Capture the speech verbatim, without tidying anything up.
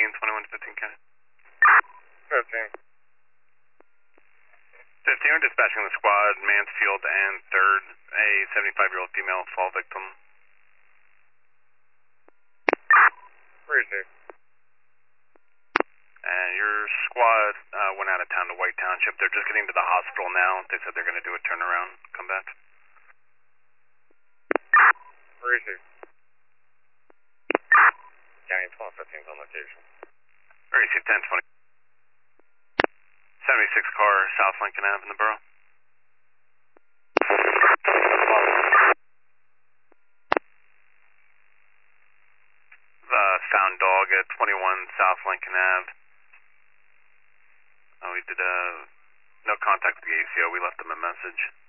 fifteen, twenty-one to fifteen County. fifteen. fifteen, we're dispatching the squad, Mansfield and third, a seventy-five-year-old female fall victim. Appreciate it. And your squad uh, went out of town to White Township. They're just getting to the hospital now. They said they're going to do a turnaround, come back. Appreciate it. County twelve fifteen on location. Receive ten twenty. seventy-six car South Lincoln Avenue in the borough. Uh, found dog at twenty-one South Lincoln Avenue. Oh, we did uh, no contact with the A C O. We left them a message.